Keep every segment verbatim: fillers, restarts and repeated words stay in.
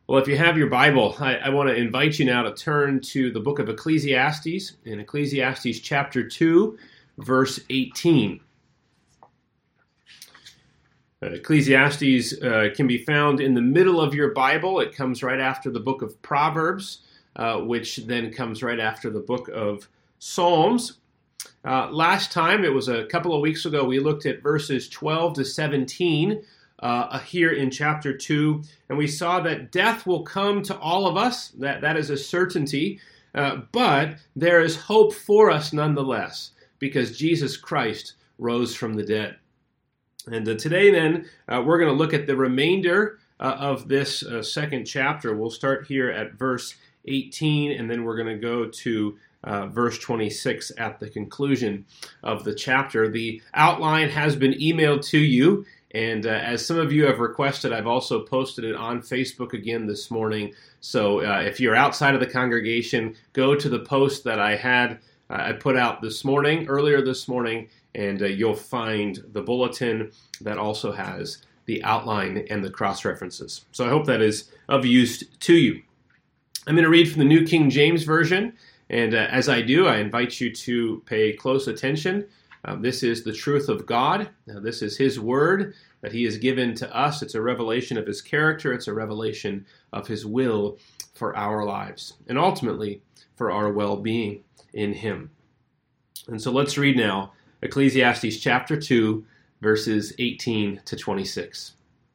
Well, if you have your Bible, I, I want to invite you now to turn to the book of Ecclesiastes, in Ecclesiastes chapter two, verse eighteen. Uh, Ecclesiastes uh, can be found in the middle of your Bible. It comes right after the book of Proverbs, uh, which then comes right after the book of Psalms. Uh, last time, it was a couple of weeks ago, we looked at verses twelve to seventeen uh, here in chapter two, and we saw that death will come to all of us. That, that is a certainty, uh, but there is hope for us nonetheless, because Jesus Christ rose from the dead. And uh, today, then, uh, we're going to look at the remainder uh, of this uh, second chapter. We'll start here at verse eighteen, and then we're going to go to uh, verse twenty-six at the conclusion of the chapter. The outline has been emailed to you, and uh, as some of you have requested, I've also posted it on Facebook again this morning. So uh, if you're outside of the congregation, go to the post that I had uh, I put out this morning, earlier this morning, and uh, you'll find the bulletin that also has the outline and the cross-references. So I hope that is of use to you. I'm going to read from the New King James Version, and uh, as I do, I invite you to pay close attention. Uh, this is the truth of God. Now, this is His Word that He has given to us. It's a revelation of His character. It's a revelation of His will for our lives, and ultimately for our well-being in Him. And so let's read now Ecclesiastes chapter two, verses eighteen to twenty-six.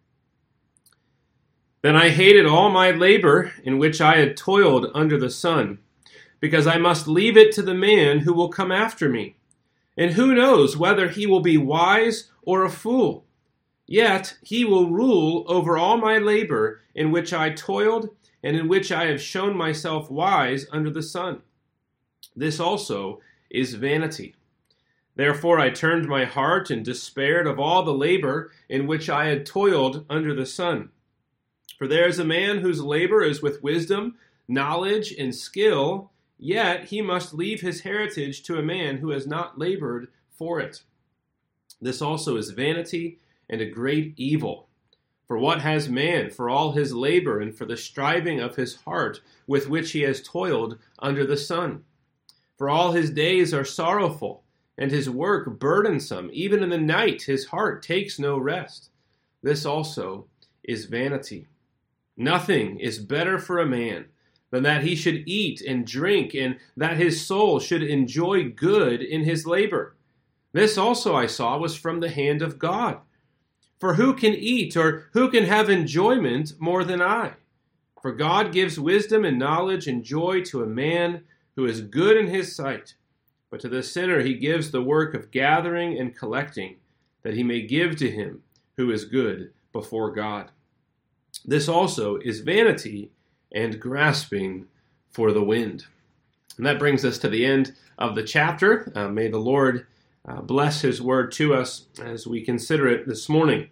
Then I hated all my labor in which I had toiled under the sun, because I must leave it to the man who will come after me. And who knows whether he will be wise or a fool? Yet he will rule over all my labor in which I toiled and in which I have shown myself wise under the sun. This also is vanity. Therefore I turned my heart and despaired of all the labor in which I had toiled under the sun. For there is a man whose labor is with wisdom, knowledge, and skill, yet he must leave his heritage to a man who has not labored for it. This also is vanity and a great evil. For what has man for all his labor and for the striving of his heart with which he has toiled under the sun? For all his days are sorrowful, and his work burdensome. Even in the night his heart takes no rest. This also is vanity. Nothing is better for a man than that he should eat and drink, and that his soul should enjoy good in his labor. This also I saw was from the hand of God. For who can eat, or who can have enjoyment more than I? For God gives wisdom and knowledge and joy to a man who is good in his sight. But to the sinner he gives the work of gathering and collecting, that he may give to him who is good before God. This also is vanity and grasping for the wind. And that brings us to the end of the chapter. Uh, may the Lord uh, bless His word to us as we consider it this morning.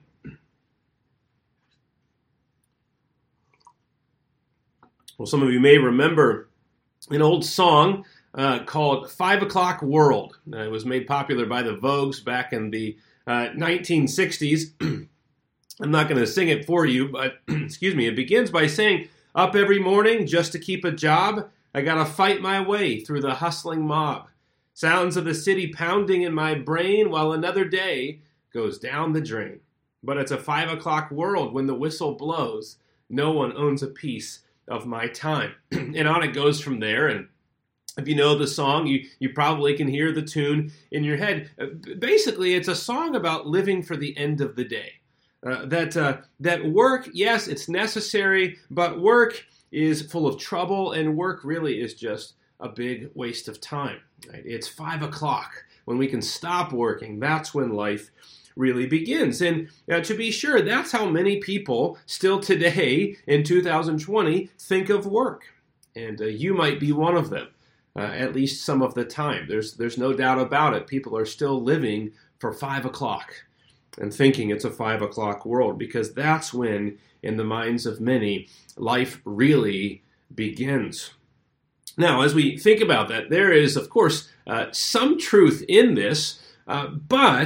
Well, some of you may remember an old song uh, called Five O'Clock World. Uh, it was made popular by the Vogues back in the uh, nineteen sixties. I'm not going to sing it for you, but excuse me, it begins by saying, "Up every morning just to keep a job, I gotta fight my way through the hustling mob. Sounds of the city pounding in my brain while another day goes down the drain. But it's a five o'clock world when the whistle blows. No one owns a piece of my time." And on it goes from there. And if you know the song, you, you probably can hear the tune in your head. Basically, it's a song about living for the end of the day. Uh, that uh, that work, yes, it's necessary, but work is full of trouble, and work really is just a big waste of time. Right? It's five o'clock when we can stop working. That's when life really begins. And uh, to be sure, that's how many people still today in two thousand twenty think of work. And uh, you might be one of them, uh, at least some of the time. There's there's no doubt about it. People are still living for five o'clock. And thinking it's a five o'clock world, because that's when, in the minds of many, life really begins. Now, as we think about that, there is, of course, uh, some truth in this, uh, but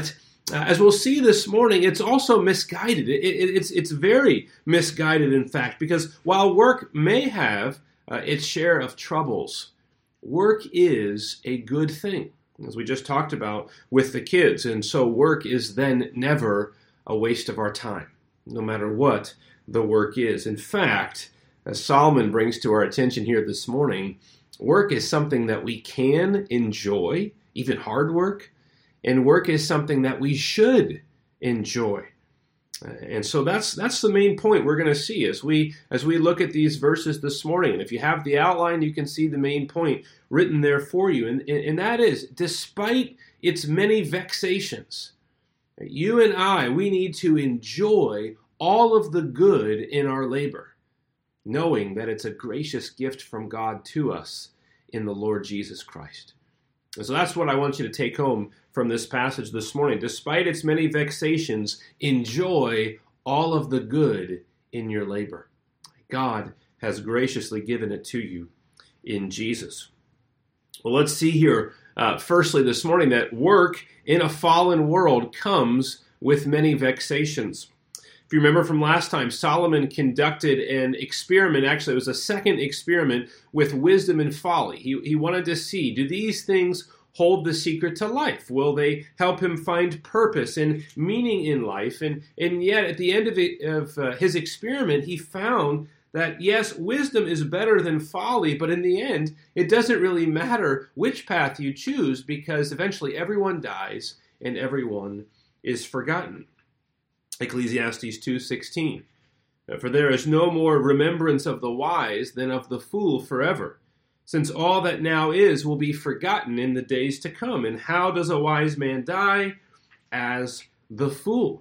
Uh, as we'll see this morning, it's also misguided. It, it, it's, it's very misguided, in fact, because while work may have uh, its share of troubles, work is a good thing, as we just talked about with the kids. And so work is then never a waste of our time, no matter what the work is. In fact, as Solomon brings to our attention here this morning, work is something that we can enjoy, even hard work, and work is something that we should enjoy. Uh, and so that's that's the main point we're going to see as we as we look at these verses this morning. And if you have the outline, you can see the main point written there for you. And, and, and that is, despite its many vexations, you and I, we need to enjoy all of the good in our labor, knowing that it's a gracious gift from God to us in the Lord Jesus Christ. And so that's what I want you to take home from this passage this morning. Despite its many vexations, enjoy all of the good in your labor. God has graciously given it to you in Jesus. Well, let's see here, uh, firstly this morning, that work in a fallen world comes with many vexations. If you remember from last time, Solomon conducted an experiment. Actually, it was a second experiment with wisdom and folly. He, he wanted to see, do these things hold the secret to life? Will they help him find purpose and meaning in life? And, and yet, at the end of, it, of uh, his experiment, he found that, yes, wisdom is better than folly, but in the end, it doesn't really matter which path you choose, because eventually everyone dies and everyone is forgotten. Ecclesiastes two sixteen. For there is no more remembrance of the wise than of the fool forever, since all that now is will be forgotten in the days to come. And how does a wise man die? As the fool.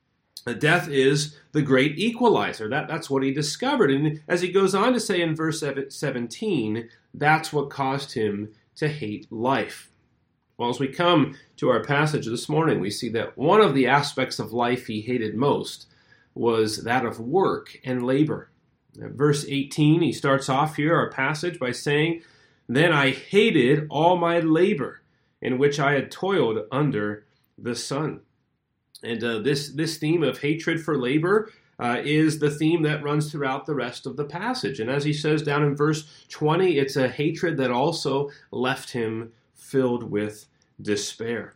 Death is the great equalizer. That, that's what he discovered. And as he goes on to say in verse seventeen, that's what caused him to hate life. Well, as we come to our passage this morning, we see that one of the aspects of life he hated most was that of work and labor. At verse eighteen, he starts off here our passage by saying, "Then I hated all my labor, in which I had toiled under the sun." And uh, this, this theme of hatred for labor uh, is the theme that runs throughout the rest of the passage. And as he says down in verse twenty, it's a hatred that also left him filled with despair.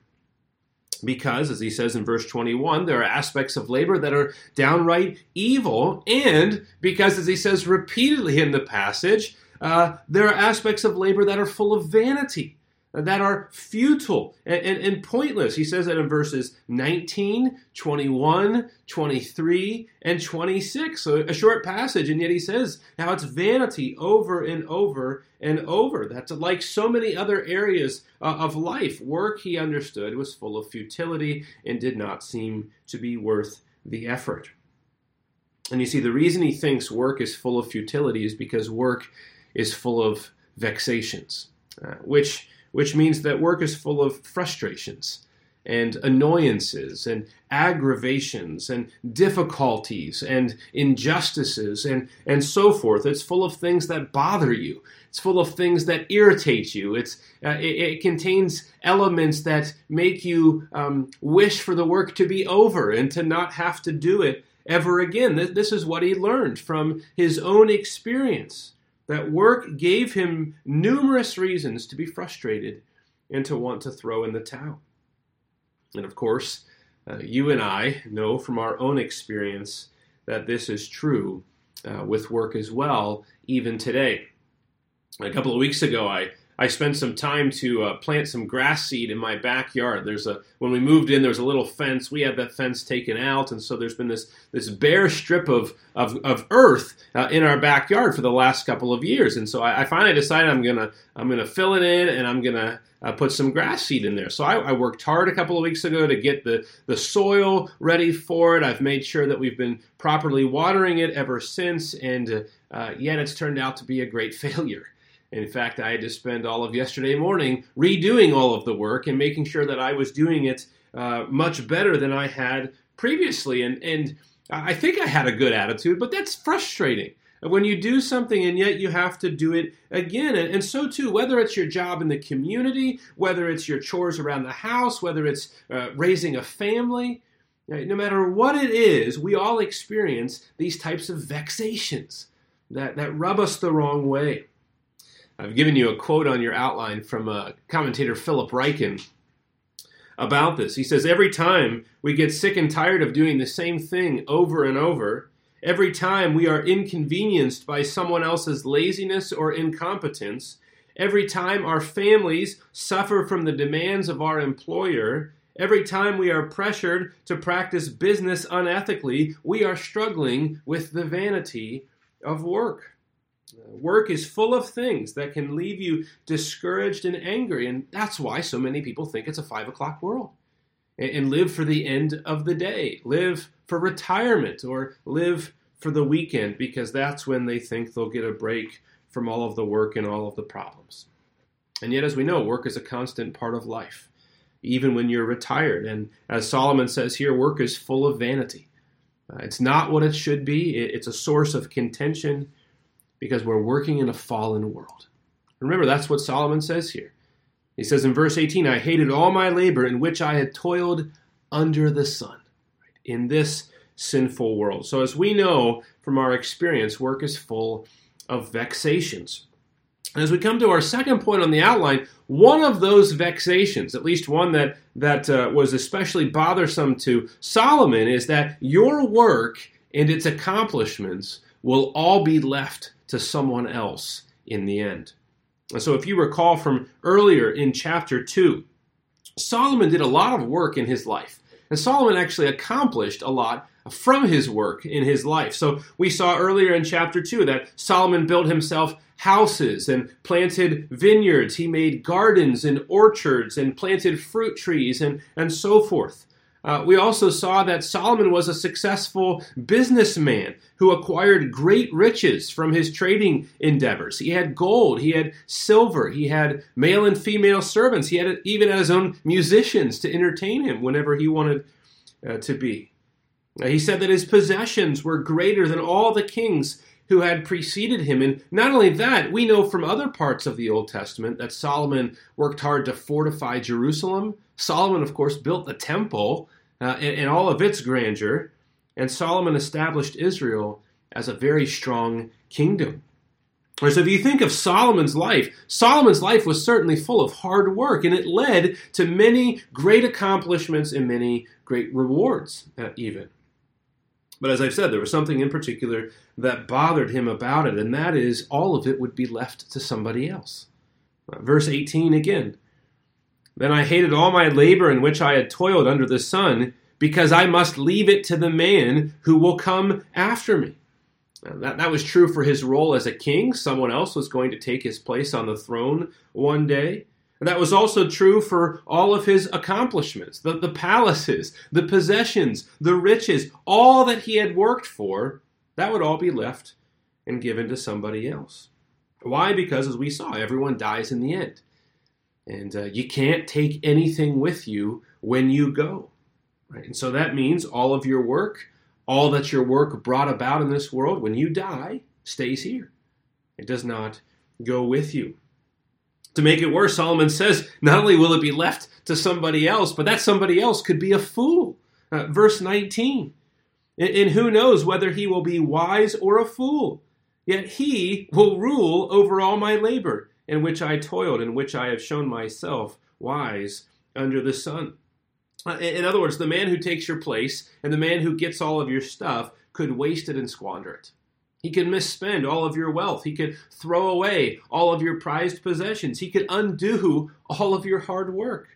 Because, as he says in verse twenty-one, there are aspects of labor that are downright evil, and because, as he says repeatedly in the passage, uh, there are aspects of labor that are full of vanity, that are futile and, and, and pointless. He says that in verses nineteen, twenty-one, twenty-three, and twenty-six. So a short passage, and yet he says how it's vanity over and over and over. That's like so many other areas uh, of life. Work, he understood, was full of futility and did not seem to be worth the effort. And you see, the reason he thinks work is full of futility is because work is full of vexations, uh, which which means that work is full of frustrations and annoyances and aggravations and difficulties and injustices and, and so forth. It's full of things that bother you. It's full of things that irritate you. It's uh, it, it contains elements that make you um, wish for the work to be over and to not have to do it ever again. This, this is what he learned from his own experience. That work gave him numerous reasons to be frustrated and to want to throw in the towel. And of course, uh, you and I know from our own experience that this is true uh, with work as well, even today. A couple of weeks ago, I, I spent some time to uh, plant some grass seed in my backyard. There's a when we moved in, there was a little fence. We had that fence taken out, and so there's been this this bare strip of of, of earth uh, in our backyard for the last couple of years. And so I, I finally decided I'm gonna I'm gonna fill it in, and I'm gonna uh, put some grass seed in there. So I, I worked hard a couple of weeks ago to get the the soil ready for it. I've made sure that we've been properly watering it ever since, and uh, uh, yet it's turned out to be a great failure. In fact, I had to spend all of yesterday morning redoing all of the work and making sure that I was doing it uh, much better than I had previously. And, and I think I had a good attitude, but that's frustrating. When you do something and yet you have to do it again. And, and so too, whether it's your job in the community, whether it's your chores around the house, whether it's uh, raising a family, right? No matter what it is, we all experience these types of vexations that, that rub us the wrong way. I've given you a quote on your outline from uh, commentator Philip Ryken about this. He says, every time we get sick and tired of doing the same thing over and over, every time we are inconvenienced by someone else's laziness or incompetence, every time our families suffer from the demands of our employer, every time we are pressured to practice business unethically, we are struggling with the vanity of work. Work is full of things that can leave you discouraged and angry, and that's why so many people think it's a five o'clock world and live for the end of the day, live for retirement, or live for the weekend, because that's when they think they'll get a break from all of the work and all of the problems. And yet, as we know, work is a constant part of life, even when you're retired. And as Solomon says here, work is full of vanity. Uh, it's not what it should be. It's a source of contention, because we're working in a fallen world. Remember, that's what Solomon says here. He says in verse eighteen, I hated all my labor in which I had toiled under the sun, right, in this sinful world. So as we know from our experience, work is full of vexations. And as we come to our second point on the outline, one of those vexations, at least one that, that uh, was especially bothersome to Solomon, is that your work and its accomplishments will all be left to someone else in the end. And so if you recall from earlier in chapter two, Solomon did a lot of work in his life. And Solomon actually accomplished a lot from his work in his life. So we saw earlier in chapter two that Solomon built himself houses and planted vineyards. He made gardens and orchards and planted fruit trees and, and so forth. Uh, we also saw that Solomon was a successful businessman who acquired great riches from his trading endeavors. He had gold, he had silver, he had male and female servants. He had even had his own musicians to entertain him whenever he wanted uh, to be. Uh, he said that his possessions were greater than all the kings who had preceded him. And not only that, we know from other parts of the Old Testament that Solomon worked hard to fortify Jerusalem. Solomon, of course, built the temple uh, in, in all of its grandeur, and Solomon established Israel as a very strong kingdom. So if you think of Solomon's life, Solomon's life was certainly full of hard work, and it led to many great accomplishments and many great rewards uh, even. But as I've said, there was something in particular that bothered him about it, and that is all of it would be left to somebody else. Uh, verse eighteen again. Then I hated all my labor in which I had toiled under the sun, because I must leave it to the man who will come after me. Now, that, that was true for his role as a king. Someone else was going to take his place on the throne one day. And that was also true for all of his accomplishments, the, the palaces, the possessions, the riches, all that he had worked for, that would all be left and given to somebody else. Why? Because, as we saw, everyone dies in the end. And uh, you can't take anything with you when you go. Right? And so that means all of your work, all that your work brought about in this world, when you die, stays here. It does not go with you. To make it worse, Solomon says, not only will it be left to somebody else, but that somebody else could be a fool. Uh, verse nineteen. And, and who knows whether he will be wise or a fool? Yet he will rule over all my labor, in which I toiled, in which I have shown myself wise under the sun. Uh, in other words, the man who takes your place and the man who gets all of your stuff could waste it and squander it. He could misspend all of your wealth. He could throw away all of your prized possessions. He could undo all of your hard work.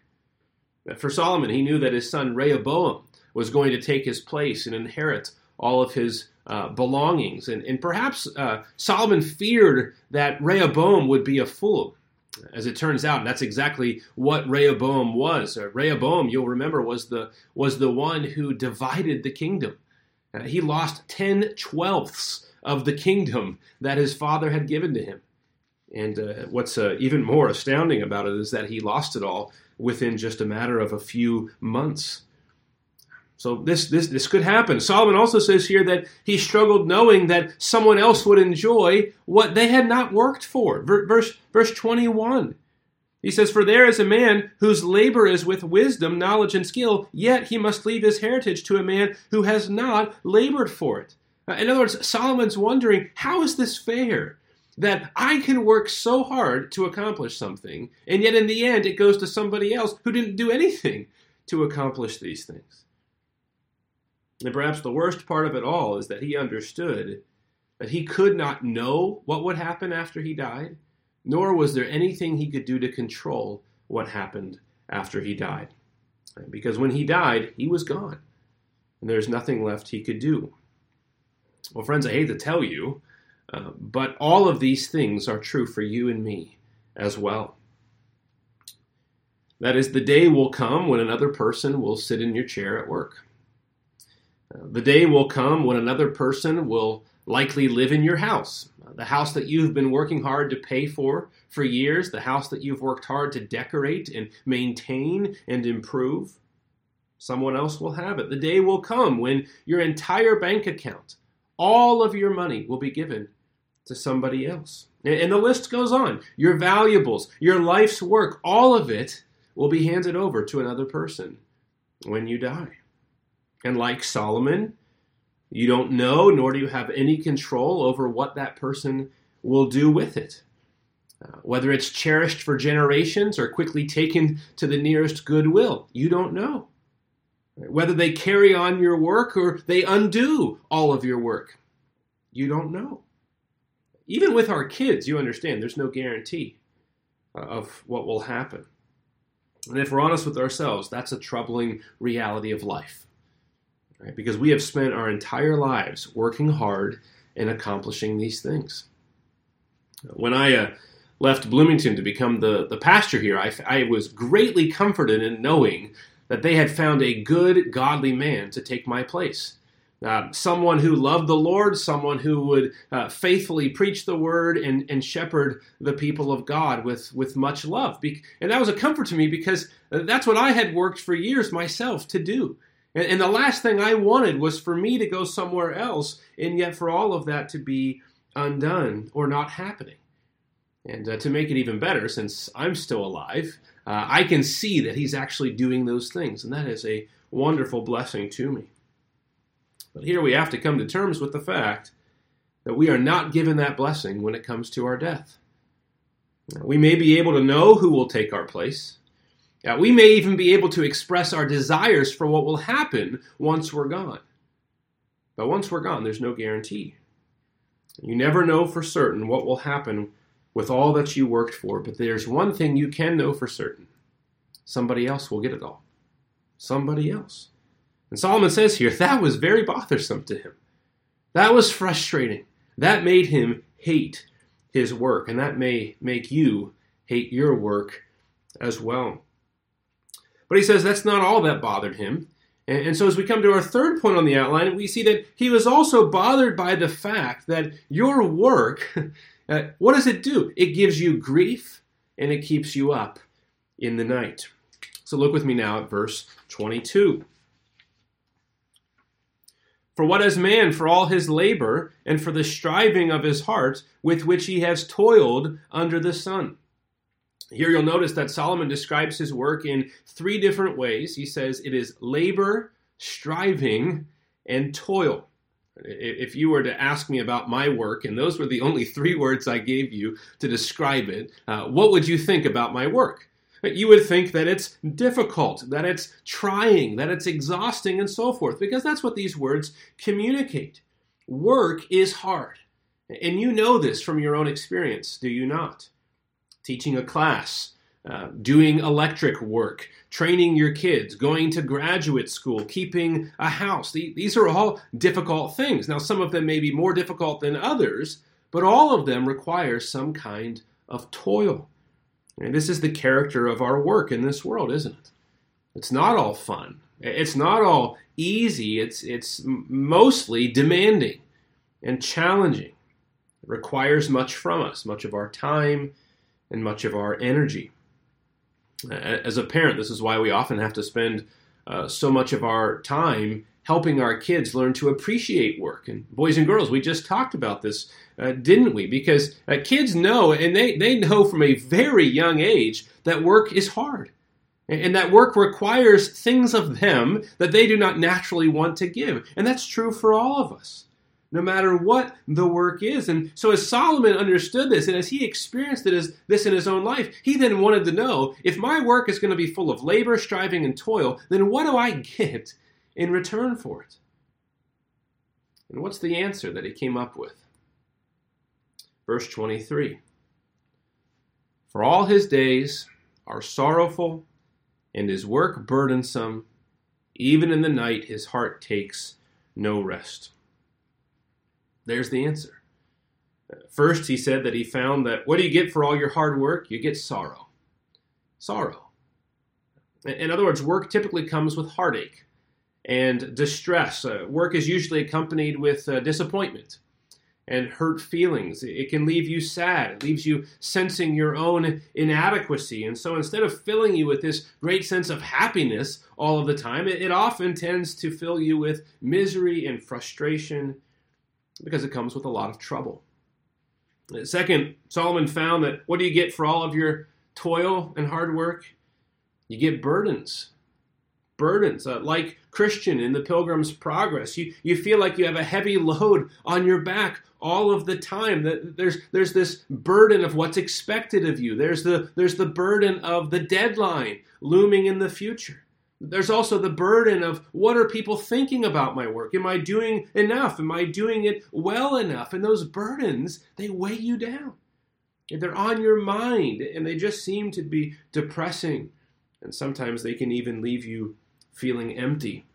For Solomon, he knew that his son Rehoboam was going to take his place and inherit all of his uh, belongings. And, and perhaps uh, Solomon feared that Rehoboam would be a fool. As it turns out, that's exactly what Rehoboam was. Uh, Rehoboam, you'll remember, was the, was the one who divided the kingdom. Uh, he lost ten twelfths of the kingdom that his father had given to him. And uh, what's uh, even more astounding about it is that he lost it all within just a matter of a few months. So this, this, this could happen. Solomon also says here that he struggled knowing that someone else would enjoy what they had not worked for. Verse, verse twenty-one. He says, "For there is a man whose labor is with wisdom, knowledge, and skill, yet he must leave his heritage to a man who has not labored for it." In other words, Solomon's wondering, how is this fair? That I can work so hard to accomplish something, and yet in the end it goes to somebody else who didn't do anything to accomplish these things. And perhaps the worst part of it all is that he understood that he could not know what would happen after he died, nor was there anything he could do to control what happened after he died. Because when he died, he was gone, and there's nothing left he could do. Well, friends, I hate to tell you, uh, but all of these things are true for you and me as well. That is, the day will come when another person will sit in your chair at work. Uh, the day will come when another person will likely live in your house, uh, the house that you've been working hard to pay for for years, the house that you've worked hard to decorate and maintain and improve. Someone else will have it. The day will come when your entire bank account, all of your money, will be given to somebody else. And, and the list goes on. Your valuables, your life's work, all of it will be handed over to another person when you die. And like Solomon, you don't know, nor do you have any control over what that person will do with it. Uh, whether it's cherished for generations or quickly taken to the nearest goodwill, you don't know. Whether they carry on your work or they undo all of your work, you don't know. Even with our kids, you understand, there's no guarantee of what will happen. And if we're honest with ourselves, that's a troubling reality of life. Right? Because we have spent our entire lives working hard and accomplishing these things. When I uh, left Bloomington to become the, the pastor here, I, I was greatly comforted in knowing that they had found a good, godly man to take my place. Uh, someone who loved the Lord, someone who would uh, faithfully preach the word and, and shepherd the people of God with, with much love. Be- and that was a comfort to me because that's what I had worked for years myself to do. And, and the last thing I wanted was for me to go somewhere else, and yet for all of that to be undone or not happening. And uh, to make it even better, since I'm still alive, uh, I can see that he's actually doing those things, and that is a wonderful blessing to me. But here we have to come to terms with the fact that we are not given that blessing when it comes to our death. We may be able to know who will take our place. Uh, we may even be able to express our desires for what will happen once we're gone. But once we're gone, there's no guarantee. You never know for certain what will happen with all that you worked for, but there's one thing you can know for certain. Somebody else will get it all. Somebody else. And Solomon says here, that was very bothersome to him. That was frustrating. That made him hate his work, and that may make you hate your work as well. But he says that's not all that bothered him. And, and so as we come to our third point on the outline, we see that he was also bothered by the fact that your work, uh, what does it do? It gives you grief, and it keeps you up in the night. So look with me now at verse twenty-two. For what has man for all his labor and for the striving of his heart with which he has toiled under the sun? Here you'll notice that Solomon describes his work in three different ways. He says it is labor, striving, and toil. If you were to ask me about my work, and those were the only three words I gave you to describe it, uh, what would you think about my work? You would think that it's difficult, that it's trying, that it's exhausting, and so forth, because that's what these words communicate. Work is hard, and you know this from your own experience, do you not? Teaching a class, uh, doing electric work, training your kids, going to graduate school, keeping a house. These are all difficult things. Now, some of them may be more difficult than others, but all of them require some kind of toil. And this is the character of our work in this world, isn't it? It's not all fun. It's not all easy. It's, it's mostly demanding and challenging. It requires much from us, much of our time and much of our energy. As a parent, this is why we often have to spend uh, so much of our time helping our kids learn to appreciate work. And boys and girls, we just talked about this, uh, didn't we? Because uh, kids know, and they, they know from a very young age, that work is hard. And that work requires things of them that they do not naturally want to give. And that's true for all of us, no matter what the work is. And so as Solomon understood this, and as he experienced it as this in his own life, he then wanted to know, if my work is going to be full of labor, striving, and toil, then what do I get in return for it? And what's the answer that he came up with? Verse twenty-three. For all his days are sorrowful, and his work burdensome. Even in the night his heart takes no rest. There's the answer. First, he said that he found that what do you get for all your hard work? You get sorrow. Sorrow. In other words, work typically comes with heartache and distress. Uh, work is usually accompanied with uh, disappointment and hurt feelings. It can leave you sad. It leaves you sensing your own inadequacy. And so instead of filling you with this great sense of happiness all of the time, it, it often tends to fill you with misery and frustration because it comes with a lot of trouble. Second, Solomon found that what do you get for all of your toil and hard work? You get burdens. Burdens, uh, like Christian in the Pilgrim's Progress. You, you feel like you have a heavy load on your back all of the time. That there's there's this burden of what's expected of you. There's the there's the burden of the deadline looming in the future. There's also the burden of what are people thinking about my work? Am I doing enough? Am I doing it well enough? And those burdens, they weigh you down. They're on your mind, and they just seem to be depressing. And sometimes they can even leave you feeling empty.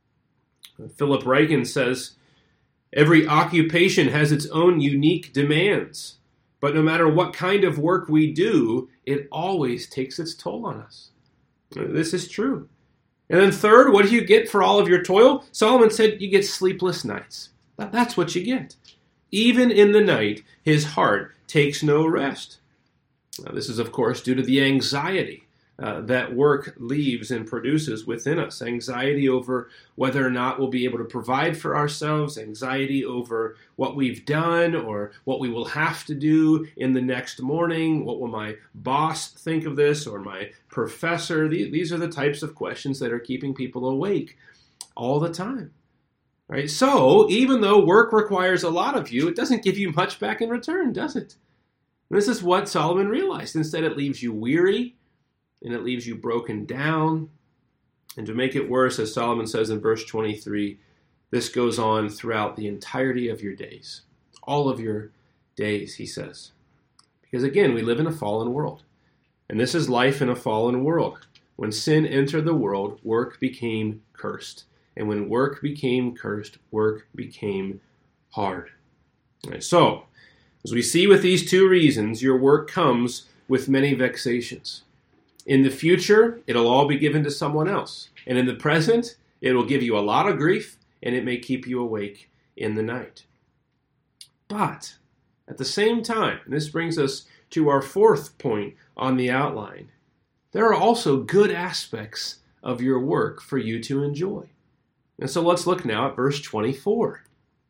Philip Reagan says, every occupation has its own unique demands, but no matter what kind of work we do, it always takes its toll on us. This is true. And then third, what do you get for all of your toil? Solomon said you get sleepless nights. That's what you get. Even in the night, his heart takes no rest. Now, this is, of course, due to the anxiety Uh, that work leaves and produces within us. Anxiety over whether or not we'll be able to provide for ourselves, anxiety over what we've done or what we will have to do in the next morning. What will my boss think of this, or my professor? These are the types of questions that are keeping people awake all the time. Right? So even though work requires a lot of you, it doesn't give you much back in return, does it? And this is what Solomon realized. Instead, it leaves you weary, and it leaves you broken down. And to make it worse, as Solomon says in verse twenty-three, this goes on throughout the entirety of your days. All of your days, he says. Because again, we live in a fallen world. And this is life in a fallen world. When sin entered the world, work became cursed. And when work became cursed, work became hard. Right, so, as we see with these two reasons, your work comes with many vexations. In the future, it'll all be given to someone else. And in the present, it will give you a lot of grief, and it may keep you awake in the night. But at the same time, and this brings us to our fourth point on the outline, there are also good aspects of your work for you to enjoy. And so let's look now at verse twenty-four.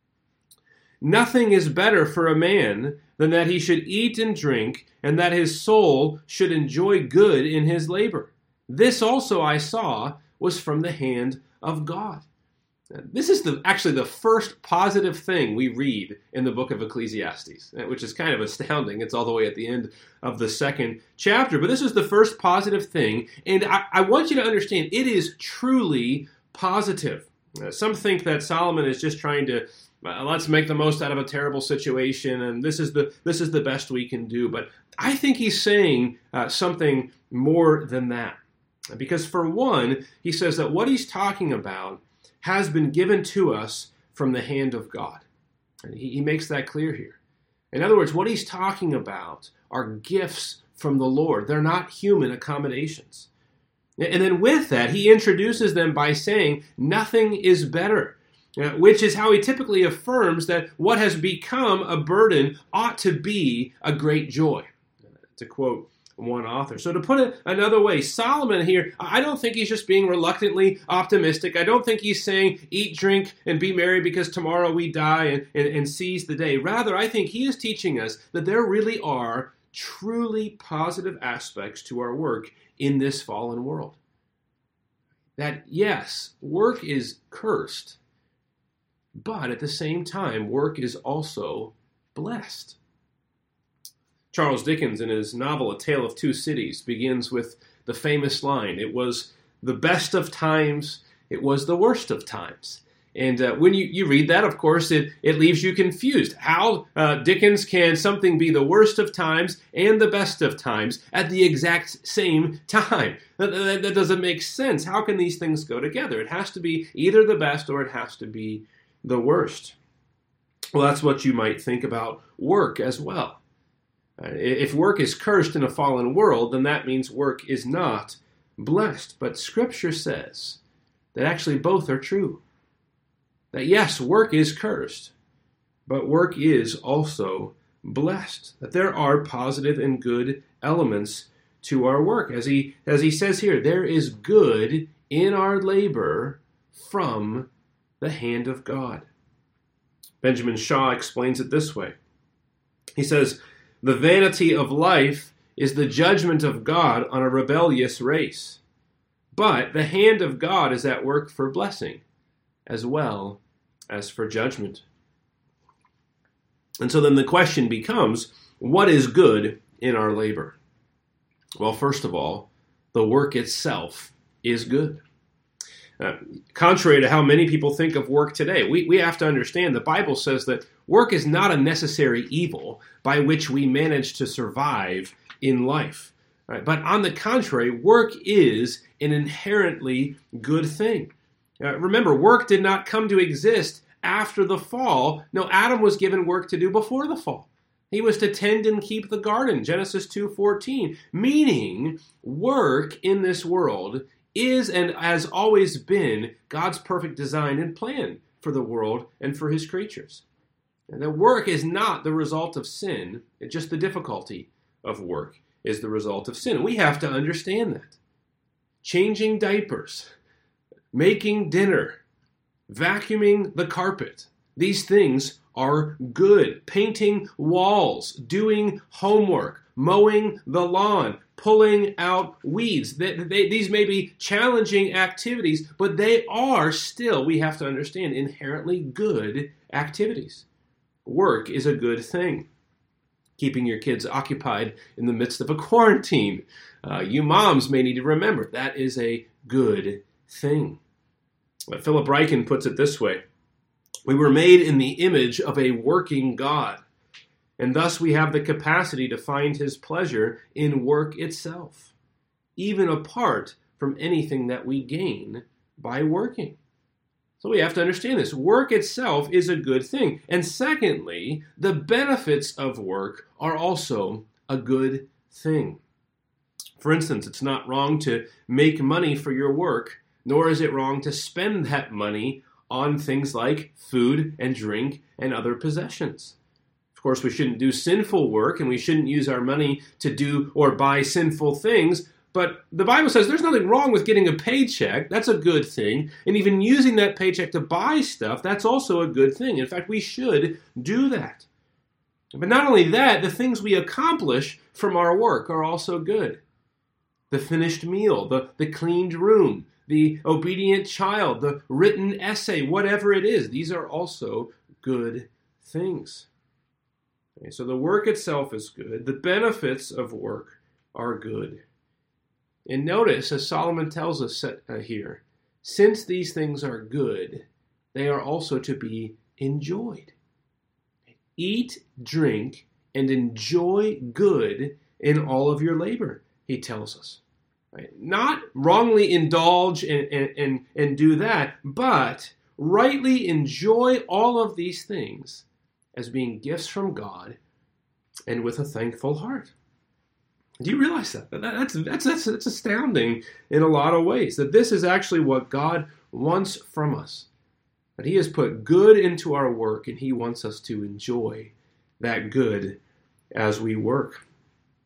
Nothing is better for a man than that he should eat and drink, and that his soul should enjoy good in his labor. This also I saw was from the hand of God. This is the actually the first positive thing we read in the book of Ecclesiastes, which is kind of astounding. It's all the way at the end of the second chapter. But this is the first positive thing, and I, I want you to understand it is truly positive. Uh, some think that Solomon is just trying to Uh, let's make the most out of a terrible situation, and this is the this is the best we can do. But I think he's saying uh, something more than that. Because for one, he says that what he's talking about has been given to us from the hand of God. And he, he makes that clear here. In other words, what he's talking about are gifts from the Lord. They're not human accommodations. And then with that, he introduces them by saying, nothing is better. Uh, which is how he typically affirms that what has become a burden ought to be a great joy. To quote one author. So to put it another way, Solomon here, I don't think he's just being reluctantly optimistic. I don't think he's saying, eat, drink, and be merry because tomorrow we die and, and, and seize the day. Rather, I think he is teaching us that there really are truly positive aspects to our work in this fallen world. That, yes, work is cursed, but at the same time, work is also blessed. Charles Dickens, in his novel A Tale of Two Cities, begins with the famous line, "It was the best of times, it was the worst of times." And uh, when you, you read that, of course, it, it leaves you confused. How, uh, Dickens, can something be the worst of times and the best of times at the exact same time? That, that, that doesn't make sense. How can these things go together? It has to be either the best or it has to be the worst. Well, that's what you might think about work as well. Uh, if work is cursed in a fallen world, then that means work is not blessed. But Scripture says that actually both are true. That yes, work is cursed, but work is also blessed. That there are positive and good elements to our work. As he, as he says here, there is good in our labor from the hand of God. Benjamin Shaw explains it this way. He says, "The vanity of life is the judgment of God on a rebellious race. But the hand of God is at work for blessing, as well as for judgment." And so then the question becomes, what is good in our labor? Well, first of all, the work itself is good. Uh, contrary to how many people think of work today, we, we have to understand the Bible says that work is not a necessary evil by which we manage to survive in life. Right? But on the contrary, work is an inherently good thing. Uh, remember, work did not come to exist after the fall. No, Adam was given work to do before the fall. He was to tend and keep the garden, Genesis two fourteen, meaning work in this world is and has always been God's perfect design and plan for the world and for his creatures. And that work is not the result of sin, it's just the difficulty of work is the result of sin. We have to understand that. Changing diapers, making dinner, vacuuming the carpet, these things are good. Painting walls, doing homework, mowing the lawn, pulling out weeds. They, they, these may be challenging activities, but they are still, we have to understand, inherently good activities. Work is a good thing. Keeping your kids occupied in the midst of a quarantine. Uh, you moms may need to remember that is a good thing. But Philip Ryken puts it this way: we were made in the image of a working God, and thus we have the capacity to find his pleasure in work itself, even apart from anything that we gain by working. So we have to understand this. Work itself is a good thing. And secondly, the benefits of work are also a good thing. For instance, it's not wrong to make money for your work, nor is it wrong to spend that money on things like food and drink and other possessions. Of course, we shouldn't do sinful work, and we shouldn't use our money to do or buy sinful things. But the Bible says there's nothing wrong with getting a paycheck. That's a good thing. And even using that paycheck to buy stuff, that's also a good thing. In fact, we should do that. But not only that, the things we accomplish from our work are also good. The finished meal, the, the cleaned room, the obedient child, the written essay, whatever it is, these are also good things. Okay, so the work itself is good. The benefits of work are good. And notice, as Solomon tells us uh, here, since these things are good, they are also to be enjoyed. Eat, drink, and enjoy good in all of your labor, he tells us. Right? Not wrongly indulge and, and, and, and do that, but rightly enjoy all of these things as being gifts from God and with a thankful heart. Do you realize that? That's, that's, that's, that's astounding in a lot of ways, that this is actually what God wants from us. That he has put good into our work, and he wants us to enjoy that good as we work.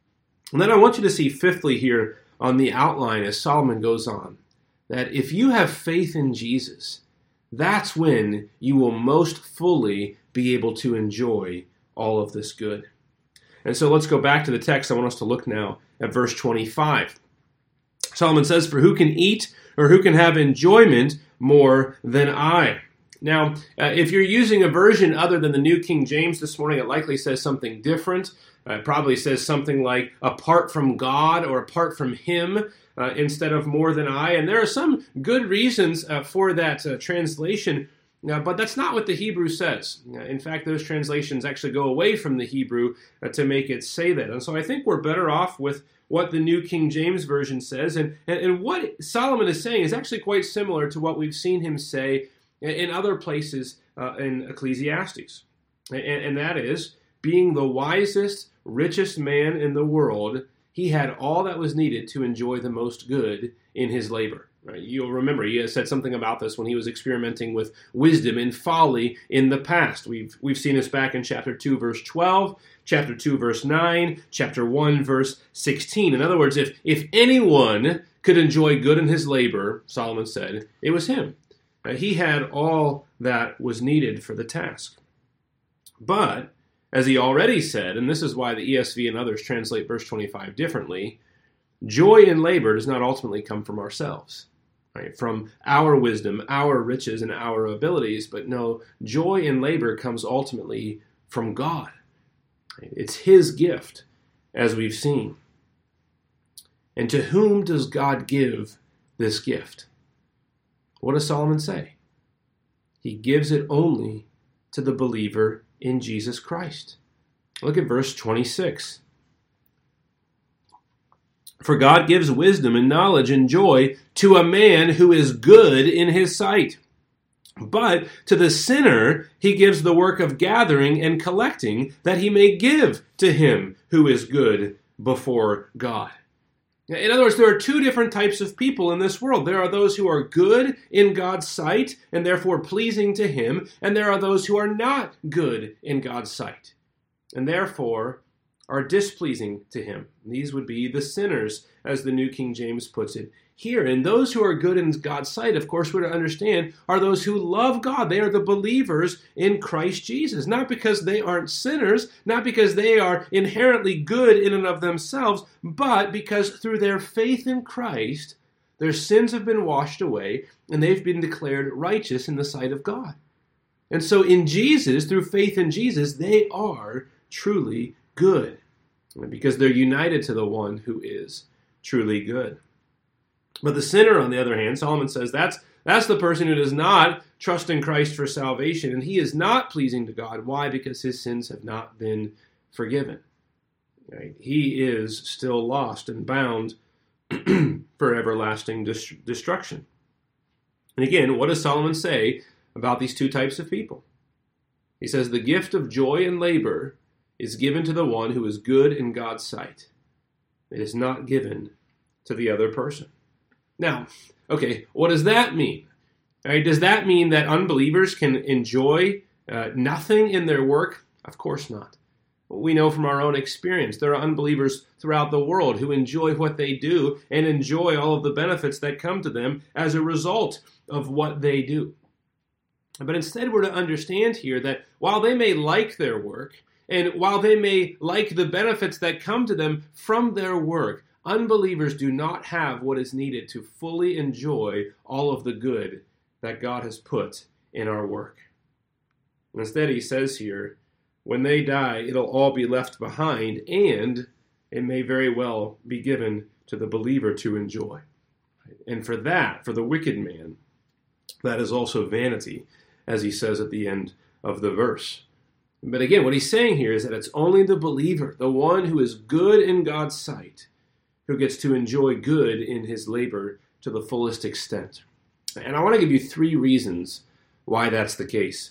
And then I want you to see fifthly here on the outline as Solomon goes on, that if you have faith in Jesus, that's when you will most fully be able to enjoy all of this good. And so let's go back to the text. I want us to look now at verse twenty-five. Solomon says, "For who can eat or who can have enjoyment more than I?" Now, uh, if you're using a version other than the New King James this morning, it likely says something different. Uh, it probably says something like apart from God or apart from Him uh, instead of more than I. And there are some good reasons uh, for that uh, translation, uh, but that's not what the Hebrew says. Uh, in fact, those translations actually go away from the Hebrew uh, to make it say that. And so I think we're better off with what the New King James Version says. And, and, and what Solomon is saying is actually quite similar to what we've seen him say in other places uh, in Ecclesiastes. And, and that is, being the wisest, richest man in the world, he had all that was needed to enjoy the most good in his labor. Right? You'll remember he has said something about this when he was experimenting with wisdom and folly in the past. We've we've seen this back in chapter two, verse twelve, chapter two, verse nine, chapter one, verse sixteen. In other words, if, if anyone could enjoy good in his labor, Solomon said, it was him. Uh, he had all that was needed for the task. But, as he already said, and this is why the E S V and others translate verse twenty-five differently, joy in labor does not ultimately come from ourselves, right? From our wisdom, our riches, and our abilities, but no, joy in labor comes ultimately from God. Right? It's His gift, as we've seen. And to whom does God give this gift? What does Solomon say? He gives it only to the believer in Jesus Christ. Look at verse twenty-six. "For God gives wisdom and knowledge and joy to a man who is good in his sight. But to the sinner he gives the work of gathering and collecting, that he may give to him who is good before God." In other words, there are two different types of people in this world. There are those who are good in God's sight and therefore pleasing to Him, and there are those who are not good in God's sight and therefore are displeasing to Him. These would be the sinners, as the New King James puts it here. And those who are good in God's sight, of course, we're to understand, are those who love God. They are the believers in Christ Jesus, not because they aren't sinners, not because they are inherently good in and of themselves, but because through their faith in Christ, their sins have been washed away and they've been declared righteous in the sight of God. And so in Jesus, through faith in Jesus, they are truly good because they're united to the one who is truly good. But the sinner, on the other hand, Solomon says that's that's the person who does not trust in Christ for salvation, and he is not pleasing to God. Why? Because his sins have not been forgiven. Right? He is still lost and bound for everlasting dis- destruction. And again, what does Solomon say about these two types of people? He says, the gift of joy and labor is given to the one who is good in God's sight. It is not given to the other person. Now, okay, what does that mean? All right, does that mean that unbelievers can enjoy uh, nothing in their work? Of course not. We know from our own experience there are unbelievers throughout the world who enjoy what they do and enjoy all of the benefits that come to them as a result of what they do. But instead we're to understand here that while they may like their work, and while they may like the benefits that come to them from their work, unbelievers do not have what is needed to fully enjoy all of the good that God has put in our work. Instead, he says here, when they die, it'll all be left behind, and it may very well be given to the believer to enjoy. And for that, for the wicked man, that is also vanity, as he says at the end of the verse. But again, what he's saying here is that it's only the believer, the one who is good in God's sight, who gets to enjoy good in his labor to the fullest extent. And I want to give you three reasons why that's the case.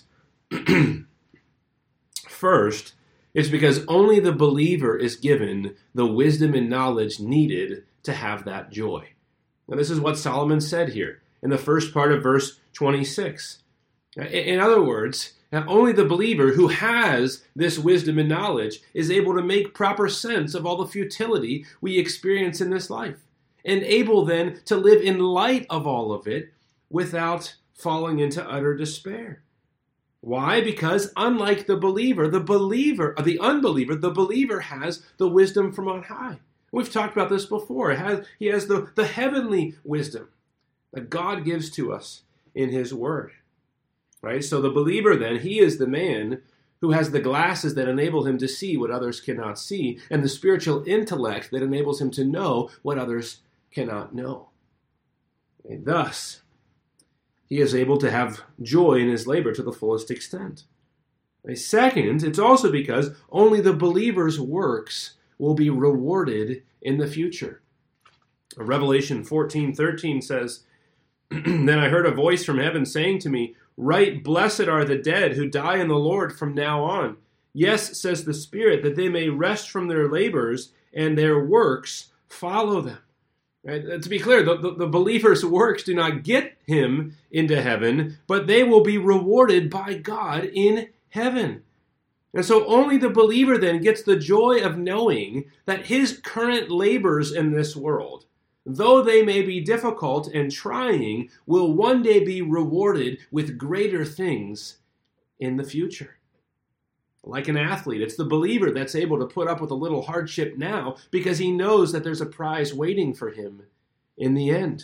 First, it's because only the believer is given the wisdom and knowledge needed to have that joy. Now, this is what Solomon said here in the first part of verse twenty-six. In other words, only the believer who has this wisdom and knowledge is able to make proper sense of all the futility we experience in this life, and able then to live in light of all of it without falling into utter despair. Why? Because unlike the believer, the believer, or the unbeliever, the believer has the wisdom from on high. We've talked about this before. It has, he has the, the heavenly wisdom that God gives to us in his word. Right? So the believer then, he is the man who has the glasses that enable him to see what others cannot see, and the spiritual intellect that enables him to know what others cannot know. And thus, he is able to have joy in his labor to the fullest extent. And second, it's also because only the believer's works will be rewarded in the future. Revelation fourteen thirteen says, "Then I heard a voice from heaven saying to me, 'Right, blessed are the dead who die in the Lord from now on. Yes, says the Spirit, that they may rest from their labors and their works follow them.'" Right? To be clear, the, the, the believer's works do not get him into heaven, but they will be rewarded by God in heaven. And so only the believer then gets the joy of knowing that his current labors in this world, though they may be difficult and trying, will one day be rewarded with greater things in the future. Like an athlete, it's the believer that's able to put up with a little hardship now because he knows that there's a prize waiting for him in the end.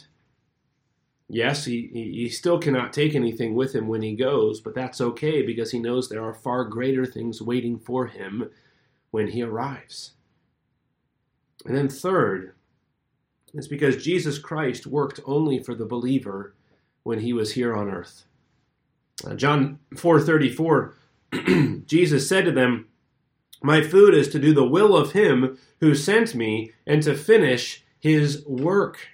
Yes, he, he still cannot take anything with him when he goes, but that's okay because he knows there are far greater things waiting for him when he arrives. And then third, it's because Jesus Christ worked only for the believer when he was here on earth. Uh, John four thirty-four, Jesus said to them, "My food is to do the will of him who sent me and to finish his work."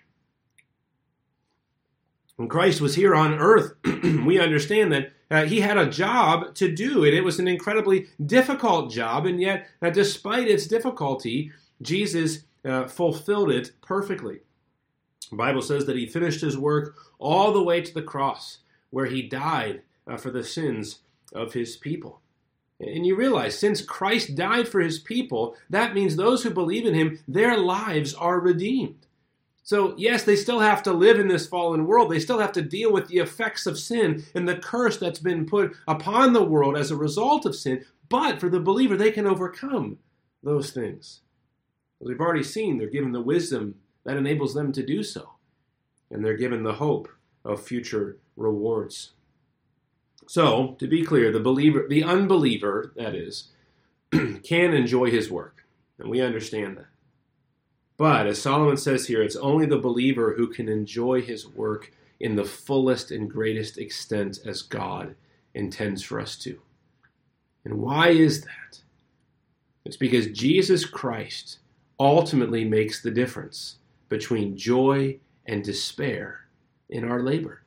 When Christ was here on earth, we understand that uh, he had a job to do, and it was an incredibly difficult job, and yet, uh, despite its difficulty, Jesus uh, fulfilled it perfectly. The Bible says that he finished his work all the way to the cross, where he died uh, for the sins of his people. And you realize, since Christ died for his people, that means those who believe in him, their lives are redeemed. So, yes, they still have to live in this fallen world. They still have to deal with the effects of sin and the curse that's been put upon the world as a result of sin. But for the believer, they can overcome those things. As we've already seen, they're given the wisdom that enables them to do so. And they're given the hope of future rewards. So, to be clear, the believer, the unbeliever, that is, can enjoy his work. And we understand that. But, as Solomon says here, it's only the believer who can enjoy his work in the fullest and greatest extent as God intends for us to. And why is that? It's because Jesus Christ ultimately makes the difference between joy and despair in our labor.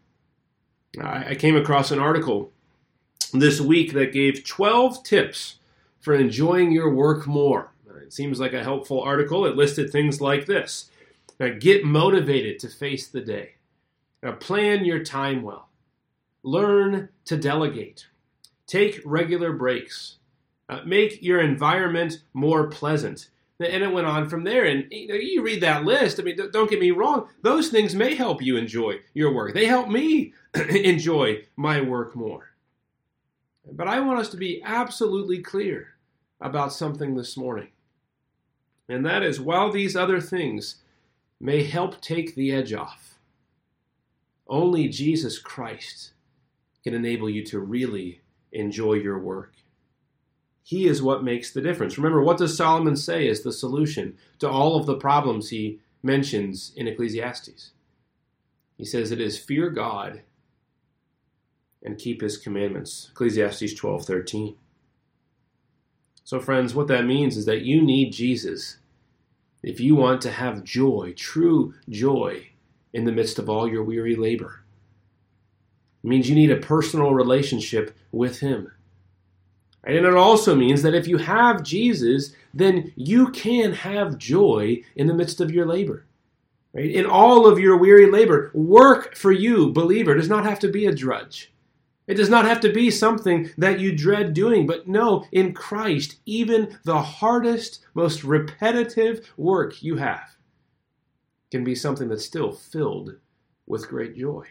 I came across an article this week that gave twelve tips for enjoying your work more. It seems like a helpful article. It listed things like this. Get motivated to face the day. Plan your time well. Learn to delegate. Take regular breaks. Make your environment more pleasant. And it went on from there. And you know, you read that list. I mean, don't get me wrong. Those things may help you enjoy your work. They help me enjoy my work more. But I want us to be absolutely clear about something this morning. And that is, while these other things may help take the edge off, only Jesus Christ can enable you to really enjoy your work. He is what makes the difference. Remember, what does Solomon say is the solution to all of the problems he mentions in Ecclesiastes? He says it is fear God and keep his commandments. Ecclesiastes twelve thirteen. So friends, what that means is that you need Jesus if you want to have joy, true joy, in the midst of all your weary labor. It means you need a personal relationship with him. And it also means that if you have Jesus, then you can have joy in the midst of your labor. Right? In all of your weary labor, work for you, believer, does not have to be a drudge. It does not have to be something that you dread doing, but no, in Christ, even the hardest, most repetitive work you have can be something that's still filled with great joy.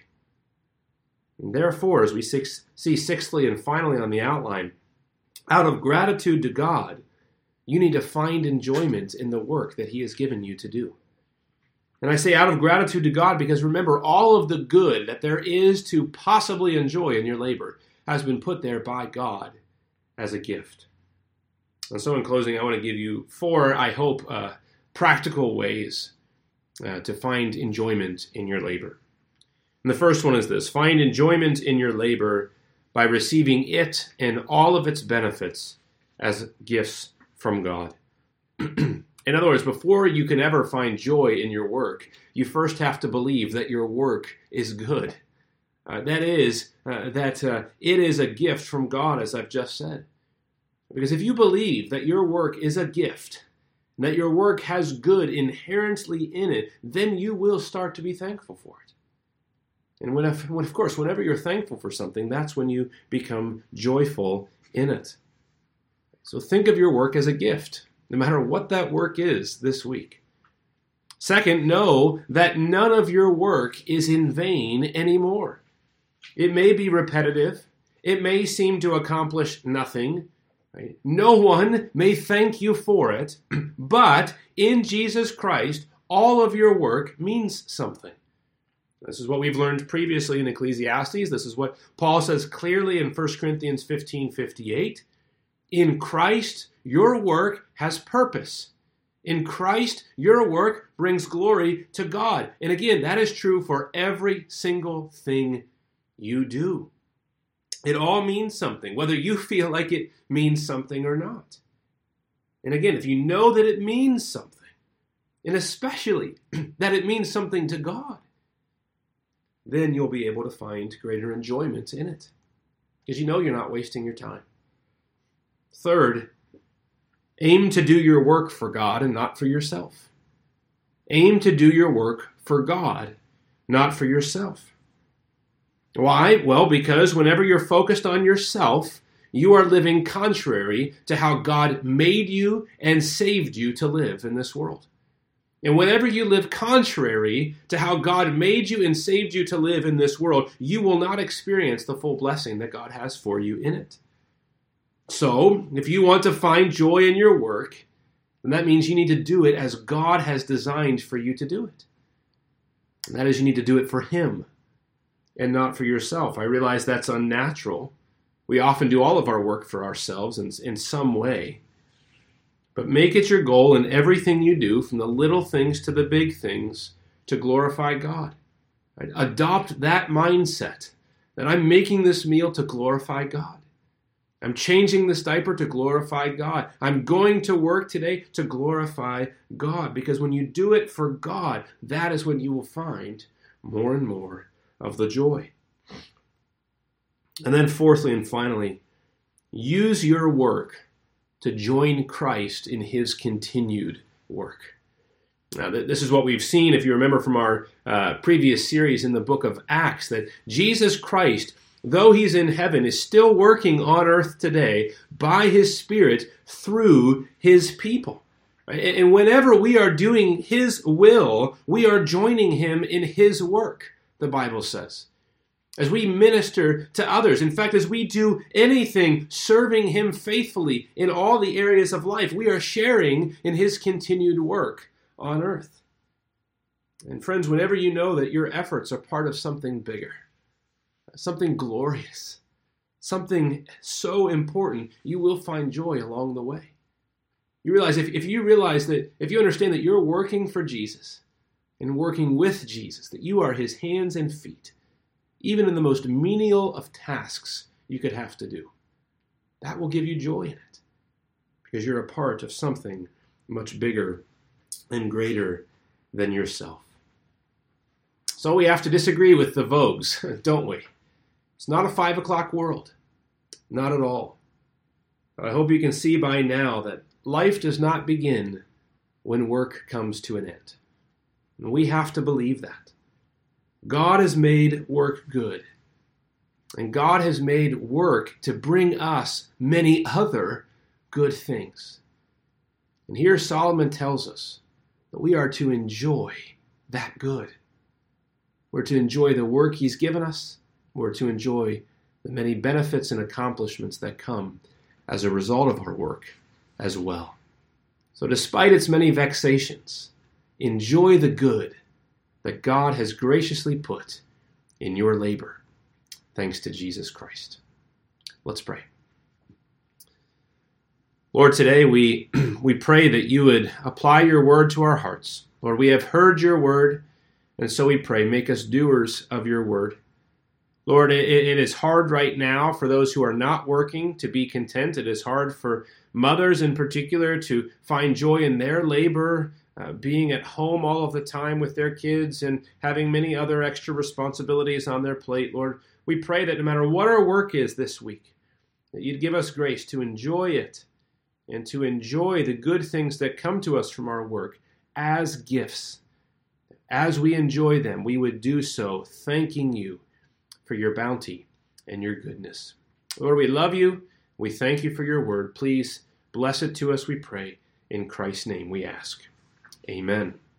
And therefore, as we see sixthly and finally on the outline, out of gratitude to God, you need to find enjoyment in the work that He has given you to do. And I say out of gratitude to God because remember, all of the good that there is to possibly enjoy in your labor has been put there by God as a gift. And so in closing, I want to give you four, I hope, uh, practical ways uh, to find enjoyment in your labor. And the first one is this: find enjoyment in your labor by receiving it and all of its benefits as gifts from God. In other words, before you can ever find joy in your work, you first have to believe that your work is good. Uh, that is, uh, that uh, it is a gift from God, as I've just said. Because if you believe that your work is a gift, and that your work has good inherently in it, then you will start to be thankful for it. And when, when, of course, whenever you're thankful for something, that's when you become joyful in it. So think of your work as a gift, no matter what that work is this week. Second, know that none of your work is in vain anymore. It may be repetitive. It may seem to accomplish nothing. Right? No one may thank you for it, but in Jesus Christ, all of your work means something. This is what we've learned previously in Ecclesiastes. This is what Paul says clearly in First Corinthians fifteen fifty-eight. In Christ, your work has purpose. In Christ, your work brings glory to God. And again, that is true for every single thing you do. It all means something, whether you feel like it means something or not. And again, if you know that it means something, and especially that it means something to God, then you'll be able to find greater enjoyment in it, because you know you're not wasting your time. Third, aim to do your work for God and not for yourself. Aim to do your work for God, not for yourself. Why? Well, because whenever you're focused on yourself, you are living contrary to how God made you and saved you to live in this world. And whenever you live contrary to how God made you and saved you to live in this world, you will not experience the full blessing that God has for you in it. So, if you want to find joy in your work, then that means you need to do it as God has designed for you to do it. And that is, you need to do it for Him and not for yourself. I realize that's unnatural. We often do all of our work for ourselves in, in some way. But make it your goal in everything you do, from the little things to the big things, to glorify God. Right? Adopt that mindset that I'm making this meal to glorify God. I'm changing this diaper to glorify God. I'm going to work today to glorify God. Because when you do it for God, that is when you will find more and more of the joy. And then fourthly and finally, use your work to join Christ in His continued work. Now, this is what we've seen, if you remember from our uh, previous series in the book of Acts, that Jesus Christ, though He's in heaven, is still working on earth today by His Spirit through His people. And whenever we are doing His will, we are joining Him in His work, the Bible says. As we minister to others, in fact, as we do anything serving Him faithfully in all the areas of life, we are sharing in His continued work on earth. And friends, whenever you know that your efforts are part of something bigger, something glorious, something so important, you will find joy along the way. You realize, if, if you realize that, if you understand that you're working for Jesus and working with Jesus, that you are His hands and feet, even in the most menial of tasks you could have to do, that will give you joy in it, because you're a part of something much bigger and greater than yourself. So we have to disagree with the Vogues, don't we? It's not a five o'clock world. Not at all. But I hope you can see by now that life does not begin when work comes to an end. And we have to believe that. God has made work good. And God has made work to bring us many other good things. And here Solomon tells us that we are to enjoy that good. We're to enjoy the work he's given us. We're to enjoy the many benefits and accomplishments that come as a result of our work as well. So despite its many vexations, enjoy the good that God has graciously put in your labor, thanks to Jesus Christ. Let's pray. Lord, today we, we pray that you would apply your word to our hearts. Lord, we have heard your word, and so we pray, make us doers of your word. Lord, it, it is hard right now for those who are not working to be content. It is hard for mothers in particular to find joy in their labor, uh, being at home all of the time with their kids and having many other extra responsibilities on their plate. Lord, we pray that no matter what our work is this week, that you'd give us grace to enjoy it and to enjoy the good things that come to us from our work as gifts. As we enjoy them, we would do so thanking you for your bounty and your goodness. Lord, we love you. We thank you for your word. Please bless it to us, we pray. In Christ's name we ask. Amen.